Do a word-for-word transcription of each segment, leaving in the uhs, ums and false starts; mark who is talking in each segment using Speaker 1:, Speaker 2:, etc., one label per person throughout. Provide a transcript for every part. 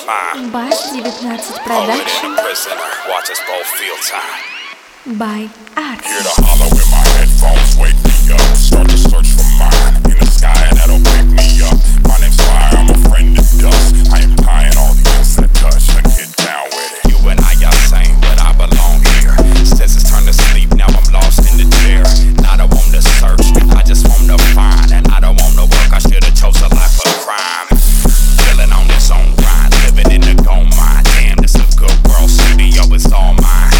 Speaker 1: time.
Speaker 2: Бас девятнадцать
Speaker 1: Poet and
Speaker 2: Production
Speaker 1: a prisoner, watch us both feel time.
Speaker 2: by Art.
Speaker 1: Hear the hollow in my headphones, wake me up. Start to search for mine in the sky, and that'll pick me up. My name's Fire, I'm a friend of dust. I am tying all the ends that touch. Now get down with it. You and I are same, but I belong here. Says it's time to sleep, now I'm lost in the chair. Not I want to search, I just want to find. And I don't want to work, I should've chose a life of crime. Chilling on this own grind, living in the gold mine. Damn, this a good world, studio is all mine.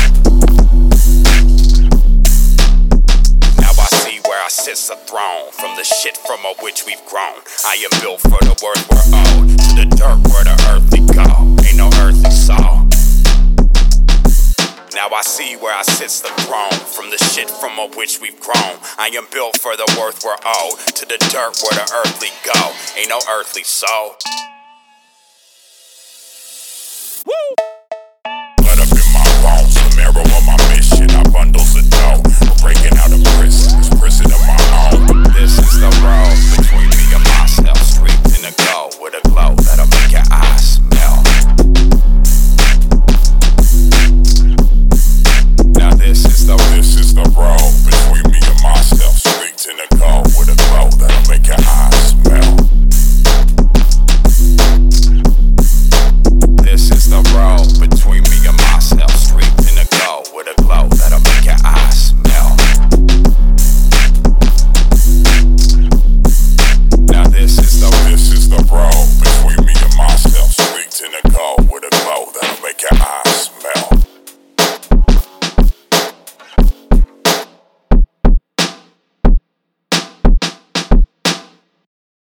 Speaker 1: Sits a throne from the shit from a which we've grown. I am built for the worth we're owed, to the dirt where the earthly go. Ain't no earthly soul. Now I see where I sits the throne from the shit from a which we've grown. I am built for the worth we're owed, to the dirt where the earthly go. Ain't no earthly soul. Woo! Blood up in my bones, the marrow of my mission. I bundles of dough, we're breaking out of prison. Prison of my own. This is the road between me and